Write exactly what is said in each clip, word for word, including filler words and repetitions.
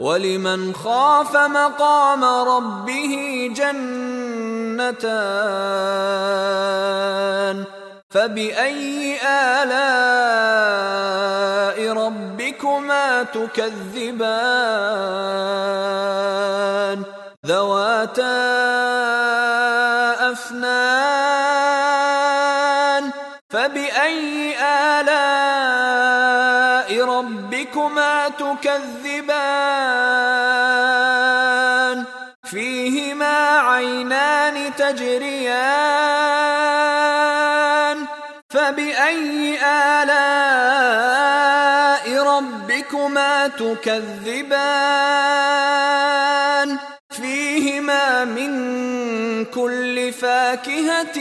ولمن خاف مقام ربه جنتان فبأي آلاء ربكما تكذبان ذواتا أفنان فبأي آلاء ربكما تكذبان فيهما عينان تجريان فبأي آلاء ربكما تكذبان فيهما من كل فاكهة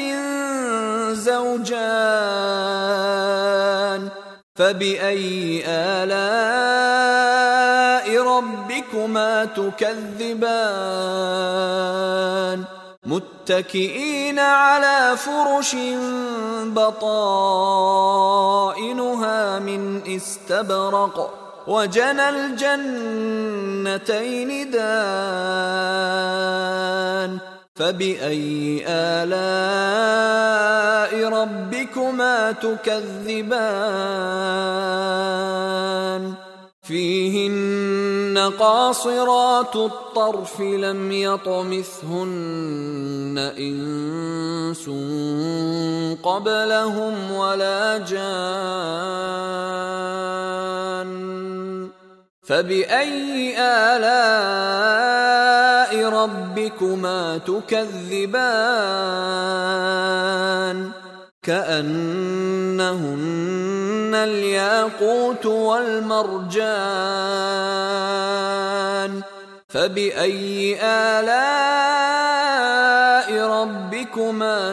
زوجان فبأي آلاء ربكما تكذبان متكئين على فرش بطائنها من استبرق وجنى الجنتين دان فبأي آلاء ربكما تكذبان فيهن قاصرات الطرف لم يطمثهن إنس قبلهم ولا جان فبأي آلاء ربكما تكذبان كأنهن الياقوت والمرجان فبأي آلاء ربكما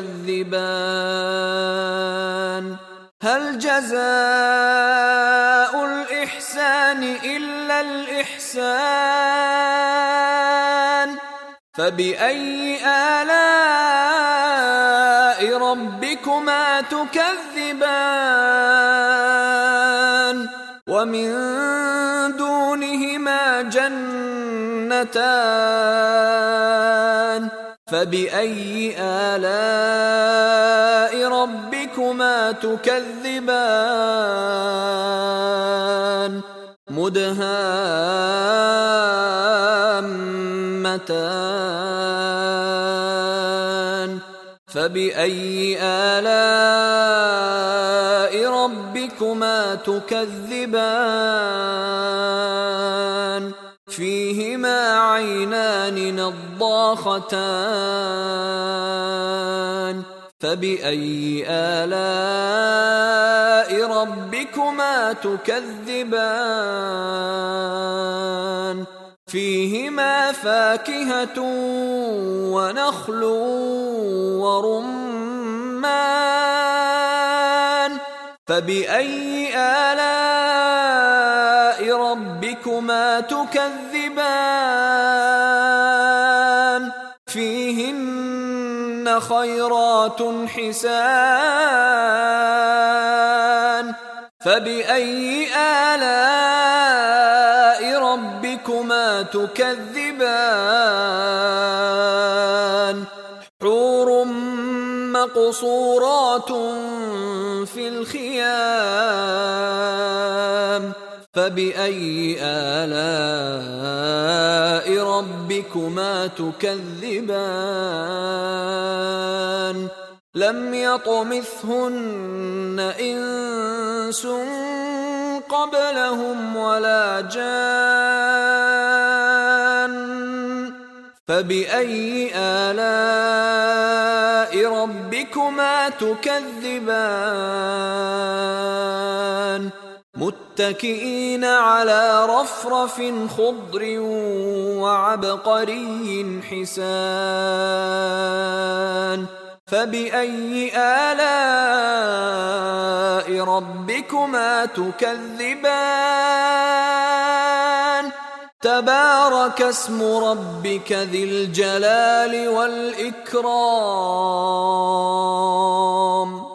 تكذبان هل جزاء الإحسان إلا الإحسان فبأي آلاء ربكما تكذبان ومن دونهما جنتان فبأي آلاء ربكما تكذبان مدهامتان فبأي آلاء ربكما تكذبان فيهما عينان نضاختان فبأي آلاء ربكما تكذبان فيهما فاكهة ونخل ورمان فبأي آلاء ربكما تكذبان فيهن خيرات حسان فبأي آلاء ربكما تكذبان حور مقصورات في الخيام فبأي آلاء ربكما تكذبان لم يطمثهن إنس قبلهم ولا جان فبأي آلاء ربكما تكذبان متكئين على رفرف خضر وعبقري حسان فبأي آلاء ربكما تكذبان تبارك اسم ربك ذي الجلال والإكرام